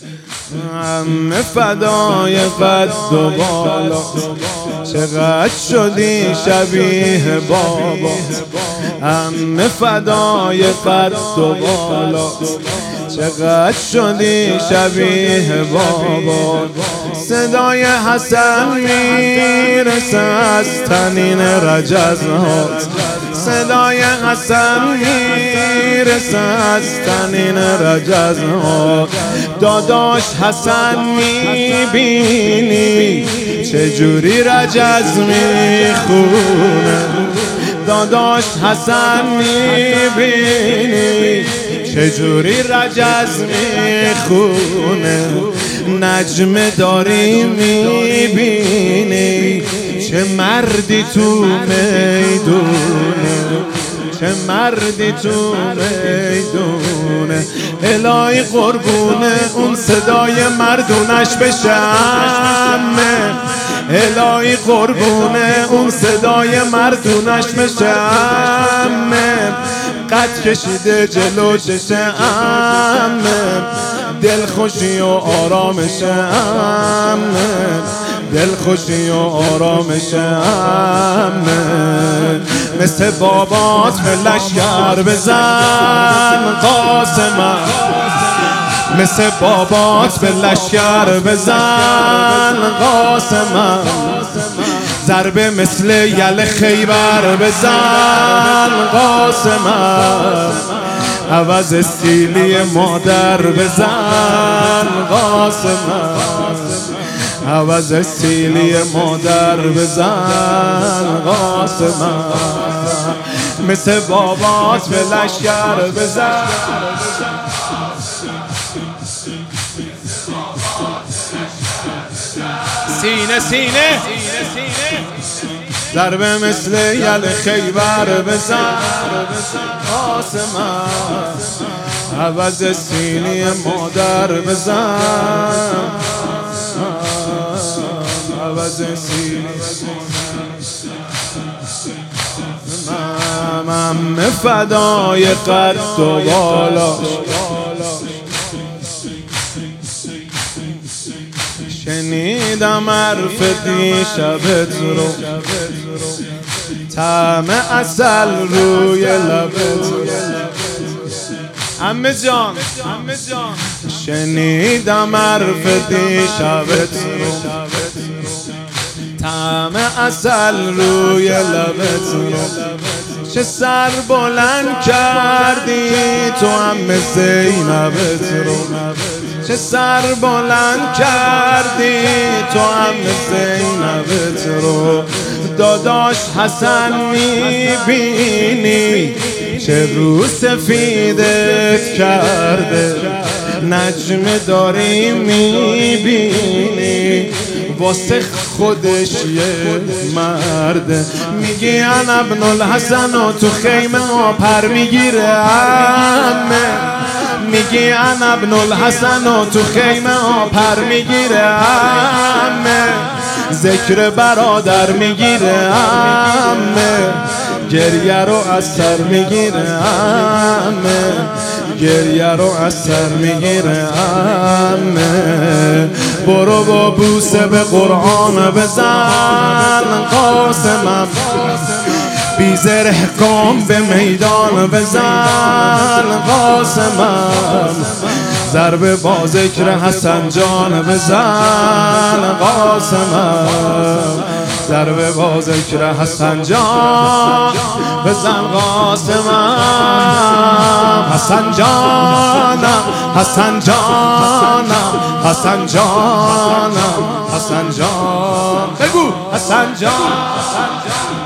همه فدای قد و بالا، چقدر شدی شبیه بابا. همه فدای قد و بالا، چقدر شدی شبیه بابا. صدای حسن میرسه از تنین رجزهات، صدای حسن میرسه از تنین رجزهات. داداش حسن میبینی چجوری رجز میخونه، داداش حسن میبینی چجوری رجز میخونه. نجمه داری میبینی چه مردی تو میدونه، چه مردی تو میدونه. الهی قربونه اون صدای مردونش بشم، الهی قربونه اون صدای مردونش بشم. قد کشیده جلو چشم، دلخوشی و آرامشم، دلخوشی و آرامشم. مثل بابات به لشکر بزن قاسمم، مثل بابات به لشکر بزن قاسمم. ضربه مثل یل خیبر بزن قاسمم. عوض سیلی مادر بزن قاسمم، عوض سیلی مادر بزن قاسمم. مثل بابات به لشکر بزن. سینه سینه ضربه مثل یل خیبر بزن قاسمم. عوض سینی مادر بزن، عوض سینی همه فدای قد و بالا. شنیدم حرف دیشبت رو، طعم عسل روی لبت رو. عمه جان شنیدم حرف دیشبت رو، طعم عسل روی لبت رو. چه سر بلند کردی تو عمه زینبت رو، چه سر بلند کردی تو عمه زینبت رو. داداش حسن میبینی چه رو سفیدت کرده، نجمه داری میبینی واسه خودش یه مرده. میگی انا ابن الحسن و تو خیمه ها پر میگیره عمه، میگی انا ابن الحسن و تو خیمه ها پر میگیره عمه. ذکر برادر میگیره عمه، گریه رو از سر میگیره عمه، گریه رو از سر میگیره عمه. برو با بوسه به قرآن بزن قاسمم، بی زره کام به میدان بزن قاسمم. ضربه با ذکر حسن جان بزن قاسمم، ضربه با ذکر حسن جان بزن قاسمم. حسن جانم، حسن جانم، حسن جانم، حسن جان بگو حسن جان.